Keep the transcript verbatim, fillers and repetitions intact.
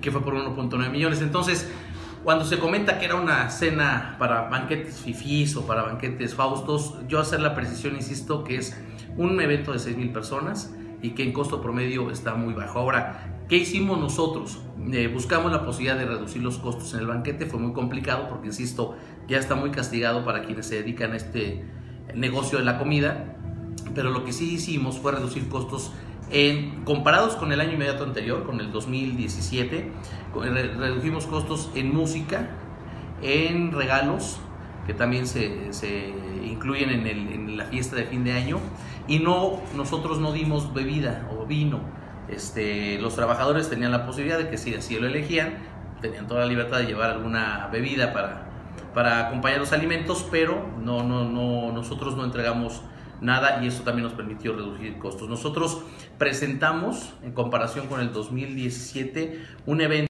que fue por uno punto nueve millones. Entonces, cuando se comenta que era una cena para banquetes fifís o para banquetes faustos, yo hacer la precisión, insisto, que es un evento de seis mil personas y que en costo promedio está muy bajo. Ahora, ¿qué hicimos nosotros? Eh, buscamos la posibilidad de reducir los costos en el banquete. Fue muy complicado porque, insisto, ya está muy castigado para quienes se dedican a este negocio de la comida, pero lo que sí hicimos fue reducir costos en, comparados con el año inmediato anterior, con el dos mil diecisiete, redujimos costos en música, en regalos, que también se, se incluyen en, el, en la fiesta de fin de año, y no, nosotros no dimos bebida o vino. Este, los trabajadores tenían la posibilidad de que si así lo elegían, tenían toda la libertad de llevar alguna bebida para, para acompañar los alimentos, pero no, no, no, nosotros no entregamos nada y eso también nos permitió reducir costos. Nosotros presentamos, en comparación con el dos mil diecisiete, un evento